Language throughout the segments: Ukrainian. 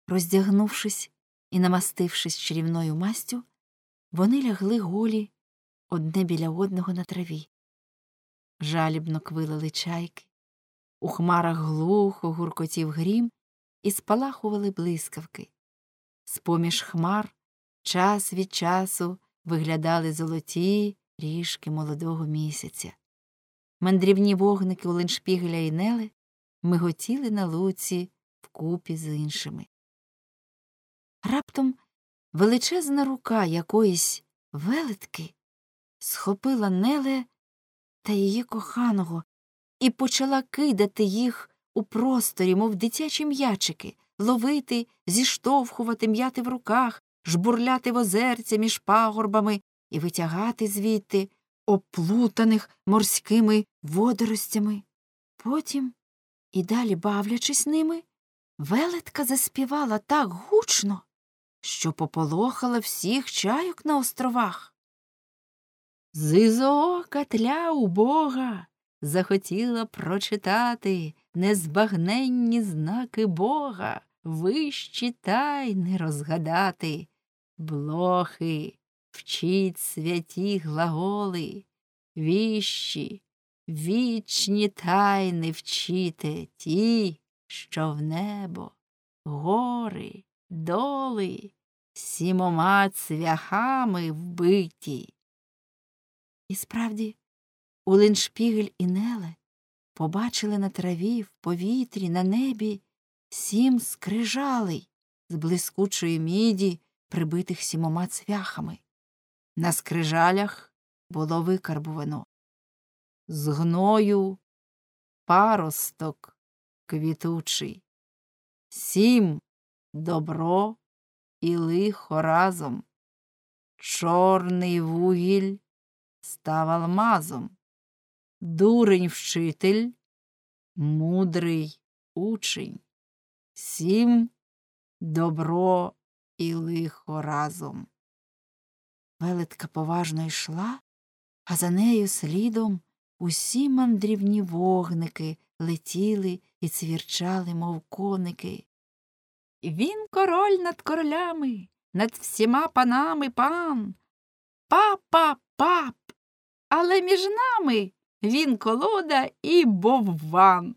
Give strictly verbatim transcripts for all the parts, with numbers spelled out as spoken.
Роздягнувшись і намастившись чарівною мастю, вони лягли голі одне біля одного на траві. Жалібно квилили чайки, у хмарах глухо гуркотів грім і спалахували блискавки. З-поміж хмар час від часу виглядали золоті ріжки молодого місяця. Мандрівні вогники Оленшпігеля і Нели миготіли на луці вкупі з іншими. Раптом величезна рука якоїсь велетки схопила Неле та її коханого і почала кидати їх у просторі, мов дитячі м'ячики, ловити, зіштовхувати, м'яти в руках, жбурляти в озерця між пагорбами і витягати звідти, оплутаних морськими водоростями. Потім, і далі бавлячись ними, велетка заспівала так гучно, що пополохала всіх чайок на островах. З ізоока тля убога захотіла прочитати незбагненні знаки Бога, вищі тайни розгадати. Блохи, вчіть святі глаголи, віщі, вічні тайни вчите ті, що в небо, гори, доли, сімома цвяхами вбиті. І справді, Оленшпігель і Неле побачили на траві, в повітрі, на небі сім скрижалей з блискучої міді, прибитих сімома цвяхами. На скрижалях було викарбувано: з гною паросток квітучий, сім добро і лихо разом, чорний вугіль став алмазом, дурень вчитель, мудрий учень, сім добро і лихо разом. Велетка поважно йшла, а за нею слідом усі мандрівні вогники летіли і цвірчали, мов коники. Він король над королями, над всіма панами пан, папа пап, але між нами він колода і бовван.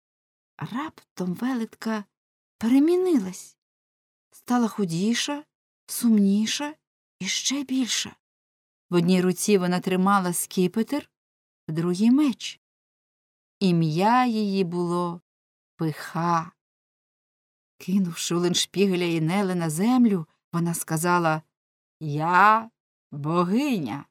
Раптом велетка перемінилась, стала худіша, сумніша і ще більша. В одній руці вона тримала скіпетр, в другій меч. Ім'я її було Пиха. Кинувши Оленшпігеля і Нели на землю, вона сказала: «Я богиня».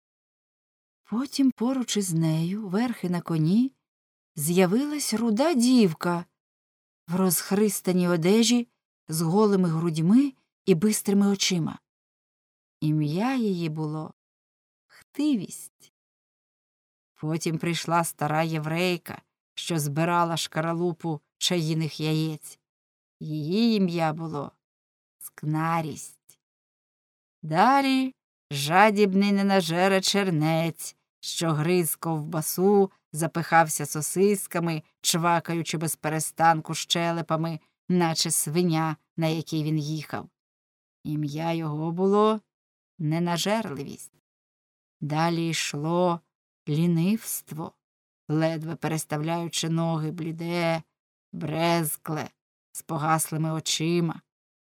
Потім поруч із нею, верхи на коні, з'явилась руда дівка в розхристаній одежі з голими грудьми і бистрими очима. Ім'я її було Хтивість. Потім прийшла стара єврейка, що збирала шкаралупу чаїних яєць. Її ім'я було Скнарість. Далі жадібний ненажера чернець, що гриз ковбасу, запихався сосисками, чвакаючи без перестанку щелепами, наче свиня, на якій він їхав. Ім'я його було Ненажерливість. Далі йшло лінивство, ледве переставляючи ноги, бліде, брезкле, з погаслими очима.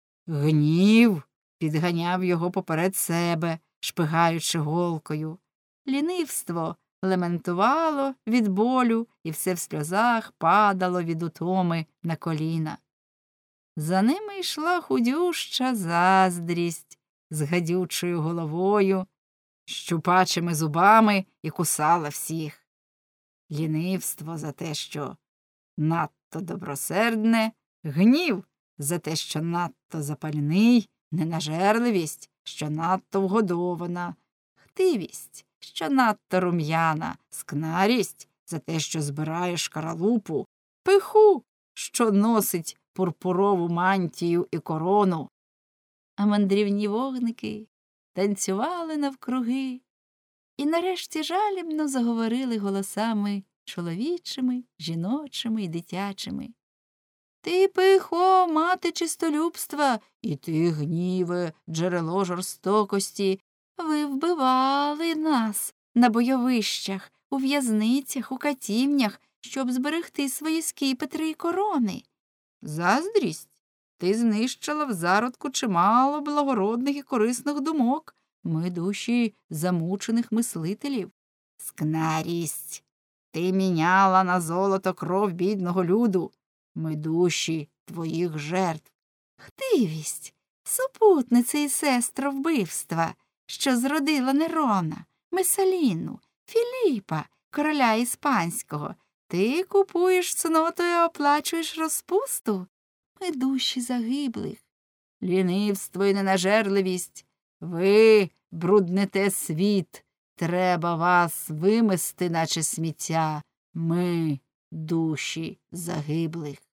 Гнів підганяв його поперед себе, шпигаючи голкою. Лінивство лементувало від болю і все в сльозах падало від утоми на коліна. За ними йшла худюща Заздрість з гадючою головою, щупачими зубами і кусала всіх. Лінивство за те, що надто добросердне, гнів за те, що надто запальний, ненажерливість, що надто вгодована, хтивість, що надто рум'яна, скнарість за те, що збирає шкаралупу, пиху, що носить пурпурову мантію і корону. А мандрівні вогники танцювали навкруги і нарешті жалібно заговорили голосами чоловічими, жіночими і дитячими. Ти, пихо, мати чистолюбства, і ти, гніве, джерело жорстокості. Ви вбивали нас на бойовищах, у в'язницях, у катівнях, щоб зберегти свої скіпетри і корони. Заздрість? Ти знищила в зародку чимало благородних і корисних думок. Ми душі замучених мислителів. Скнарість. Ти міняла на золото кров бідного люду. Ми душі твоїх жертв. Хтивість, супутниця і сестра вбивства, що зродила Нерона, Месаліну, Філіпа, короля іспанського. Ти купуєш цнотою, а оплачуєш розпусту. Ми душі загиблих. Лінивство і ненажерливість. Ви бруднете світ. Треба вас вимести, наче сміття. Ми душі загиблих.